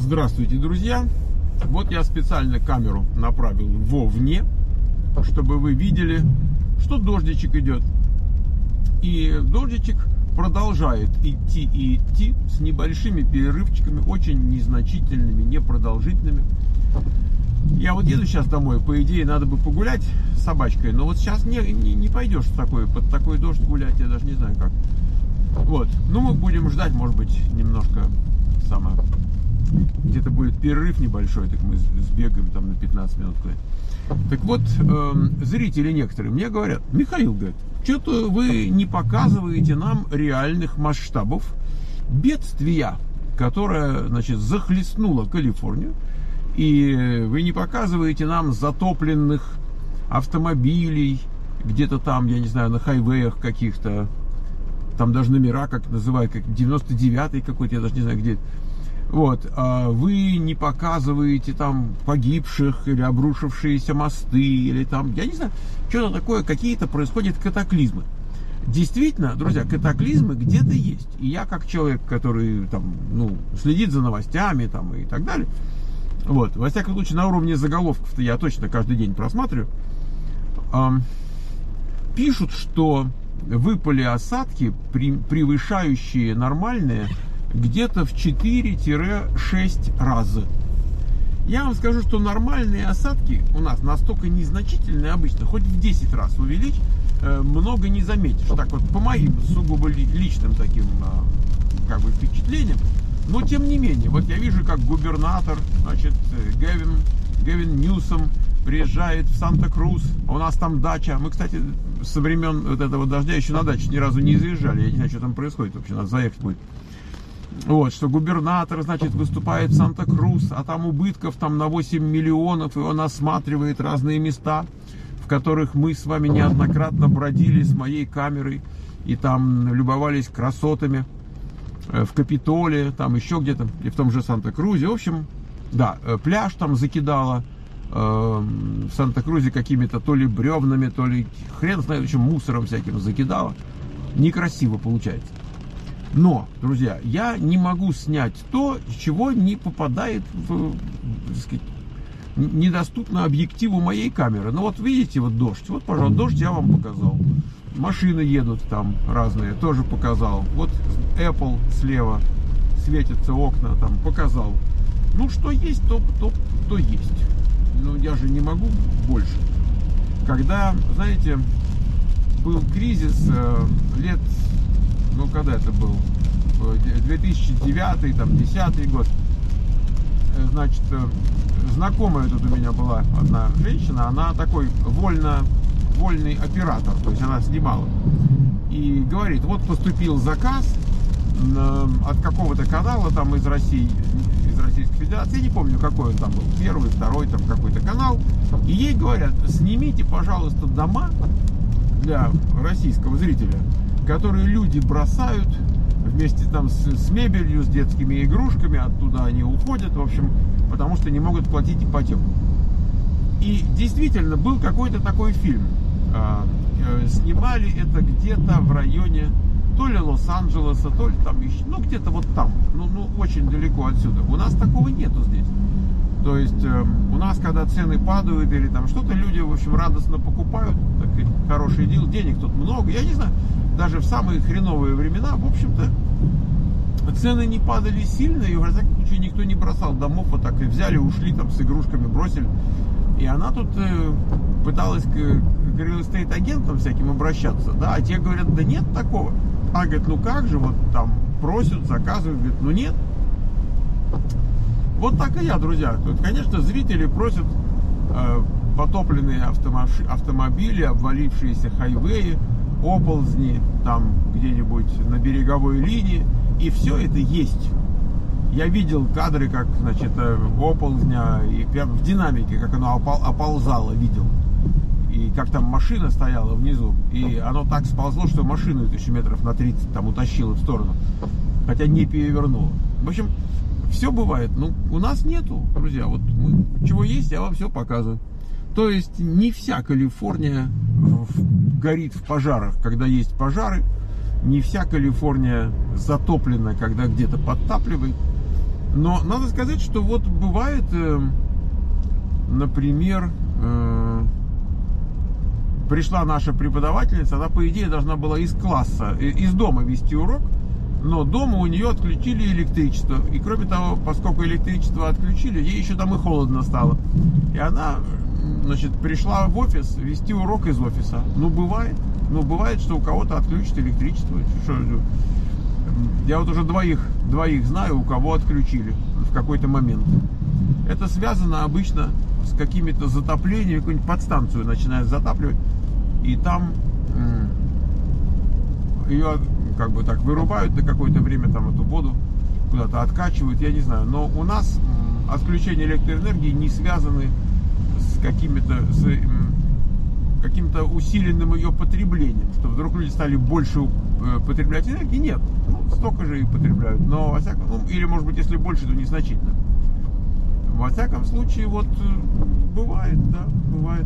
Здравствуйте, друзья! Вот я специально камеру направил вовне, чтобы вы видели, что дождичек идет. И дождичек продолжает идти и идти с небольшими перерывчиками, очень незначительными, непродолжительными. Я вот еду сейчас домой, по идее, надо бы погулять с собачкой, но вот сейчас не пойдешь под такой дождь гулять, я даже не знаю как. Вот, ну мы будем ждать, может быть, немножко где-то будет перерыв небольшой, так мы сбегаем там на 15 минут. Так вот, зрители некоторые мне говорят: Михаил, говорит, что-то вы не показываете нам реальных масштабов бедствия, которое, значит, захлестнуло Калифорнию, и вы не показываете нам затопленных автомобилей где-то там, я не знаю, на хайвеях каких-то, там даже номера, как называют, как 99-й какой-то, я даже не знаю где. Вот, вы не показываете там погибших или обрушившиеся мосты, или там, я не знаю, что-то такое, какие-то происходят катаклизмы. Действительно, друзья, катаклизмы где-то есть. И я, как человек, который там, следит за новостями там, и так далее, вот, во всяком случае, на уровне заголовков-то я точно каждый день просматриваю, пишут, что выпали осадки, превышающие нормальные, где-то в 4-6 раз. Я вам скажу, что нормальные осадки у нас настолько незначительные обычно, хоть в 10 раз увеличь, много не заметишь. Так вот, по моим сугубо личным таким впечатлениям. Но тем не менее, вот я вижу, как губернатор, значит, Гэвин Ньюсом приезжает в Санта-Крус, у нас там дача. Мы, кстати, со времен вот этого дождя еще на даче ни разу не заезжали. Я не знаю, что там происходит вообще, надо заехать будет. Вот, что губернатор, значит, выступает в Санта-Крус, а там убытков там на 8 миллионов, и он осматривает разные места, в которых мы с вами неоднократно бродили с моей камерой, и там любовались красотами в Капитолии, там еще где-то, и в том же Санта-Крузе. В общем, да, пляж там закидало в Санта-Крузе какими-то то ли бревнами, то ли хрен знает, еще мусором всяким закидало. Некрасиво получается. Но, друзья, я не могу снять то, чего не попадает в, так сказать, недоступно объективу моей камеры. Ну вот видите, вот дождь. Вот, пожалуйста, дождь я вам показал. Машины едут там разные, тоже показал. Вот Apple слева, светятся окна, там показал. Ну, что есть, то есть. Ну, я же не могу больше. Когда, знаете, был кризис лет... когда это был? 2009, там, 2010 год. Значит, знакомая тут у меня была одна женщина, она такой вольный оператор, то есть она снимала. И говорит, вот поступил заказ от какого-то канала там из России, из Российской Федерации, я не помню, какой он там был, первый, второй, там какой-то канал. И ей говорят, снимите, пожалуйста, дома для российского зрителя, которые люди бросают вместе там с мебелью, с детскими игрушками, оттуда они уходят, в общем, потому что не могут платить ипотеку. И действительно был какой-то такой фильм. Снимали это где-то в районе то ли Лос-Анджелеса, то ли там еще, где-то вот там, очень далеко отсюда. У нас такого нету здесь. То есть у нас, когда цены падают или там что-то, люди, в общем, радостно покупают, так сказать, хороший дел, денег тут много, я не знаю. Даже в самые хреновые времена, в общем-то, цены не падали сильно, и в всяком случае никто не бросал домов, вот так и взяли, ушли там с игрушками, бросили. И она тут пыталась к реал-эстейт-агентам всяким обращаться, да, а те говорят, да нет такого. А говорит, ну как же, вот там просят, заказывают, говорит, ну нет. Вот так и я, друзья. Тут, конечно, зрители просят потопленные автомобили, обвалившиеся хайвеи, оползни там где-нибудь на береговой линии, и все это есть. Я видел кадры, как, значит, оползня, и прям в динамике, как оно оползало, видел. И как там машина стояла внизу, и оно так сползло, что машину еще метров на 30 там утащило в сторону, хотя не перевернуло. В общем, все бывает. У нас нету, друзья, вот чего есть, я вам все показываю. То есть не вся Калифорния горит в пожарах, когда есть пожары, не вся Калифорния затоплена, когда где-то подтапливает. Но надо сказать, что вот бывает, например, пришла наша преподавательница, она, по идее, должна была из класса, из дома вести урок, но дома у нее отключили электричество. И кроме того, поскольку электричество отключили, ей еще там и холодно стало. И она, значит, пришла в офис вести урок из офиса. Ну, бывает, что у кого-то отключат электричество. Я вот уже двоих знаю, у кого отключили в какой-то момент. Это связано обычно с какими-то затоплениями, какую-нибудь подстанцию начинают затапливать, и там ее как бы так вырубают на какое-то время, там эту воду куда-то откачивают, я не знаю. Но у нас отключение электроэнергии не связаны с каким-то усиленным ее потреблением, что вдруг люди стали больше потреблять энергии. Нет, столько же и потребляют, но во всяком, или может быть, если больше, то незначительно. Во всяком случае, вот бывает, да, бывает.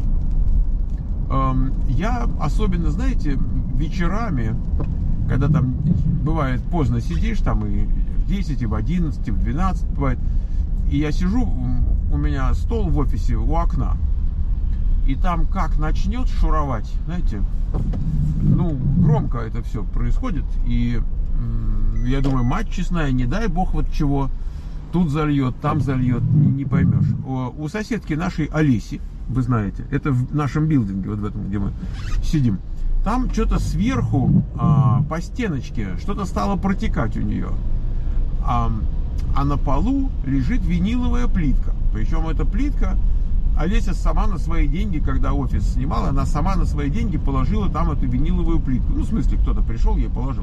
Я особенно, знаете, вечерами, когда там бывает поздно сидишь, там и в 10, и в 11, и в 12 бывает, и я сижу, у меня стол в офисе у окна, и там как начнет шуровать, знаете, ну, громко это все происходит, и я думаю, мать честная, не дай бог вот чего, тут зальет, там зальет, не поймешь. У соседки нашей Олеси, вы знаете, это в нашем билдинге, вот в этом, где мы сидим, там что-то сверху по стеночке что-то стало протекать у нее. А на полу лежит виниловая плитка. Причем эта плитка Олеся сама на свои деньги, когда офис снимала, она сама на свои деньги положила там эту виниловую плитку. Ну, в смысле, кто-то пришел, ей положил.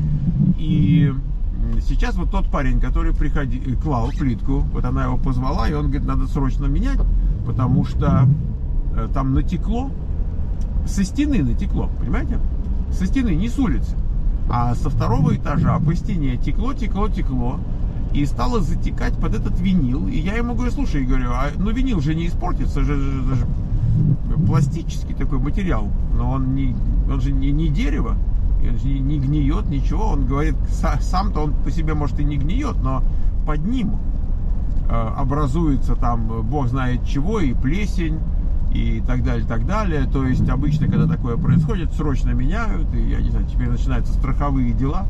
И сейчас вот тот парень, который клал плитку, вот она его позвала, и он говорит, надо срочно менять, потому что там натекло, со стены натекло, понимаете? Со стены, не с улицы, а со второго этажа по стене текло, и стало затекать под этот винил. И я ему говорю, слушай, говорю, ну винил же не испортится, это же пластический такой материал, но он же не дерево, он же не гниет, ничего. Он говорит, сам-то он по себе может и не гниет, но под ним образуется там бог знает чего, и плесень, и так далее, так далее. То есть обычно, когда такое происходит, срочно меняют, и я не знаю, теперь начинаются страховые дела.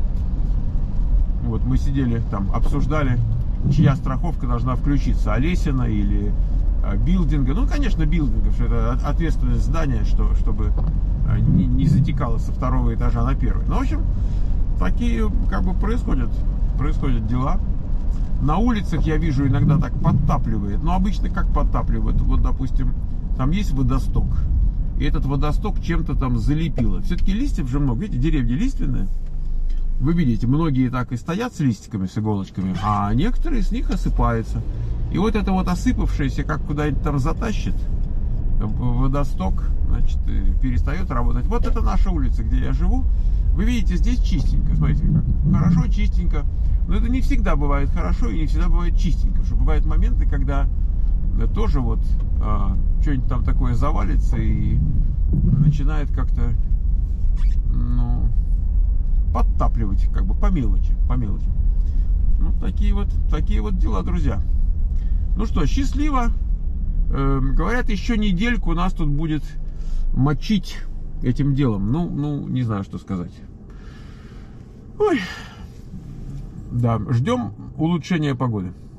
Вот мы сидели там, обсуждали, чья страховка должна включиться, Олесина или билдинга. Ну, конечно, билдинга, что это ответственность здания, чтобы не затекало со второго этажа на первый. Ну, в общем, такие как бы происходят дела. На улицах я вижу, иногда так подтапливает. Но обычно как подтапливает? Вот, допустим, там есть водосток, и этот водосток чем-то там залепило. Все-таки листьев же много, видите, деревья лиственные. Вы видите, многие так и стоят с листиками, с иголочками, а некоторые с них осыпаются. И вот это вот осыпавшееся, как куда-нибудь там затащит, водосток, значит, перестает работать. Вот это наша улица, где я живу. Вы видите, здесь чистенько, смотрите, как хорошо, чистенько. Но это не всегда бывает хорошо и не всегда бывает чистенько. Потому что бывают моменты, когда тоже вот что-нибудь там такое завалится и начинает как-то, ну, подтапливать, как бы по мелочи. Ну, такие вот дела, друзья. Ну что, счастливо. Говорят, еще недельку нас тут будет мочить этим делом. Ну, не знаю, что сказать. Ой. Да, ждем улучшения погоды.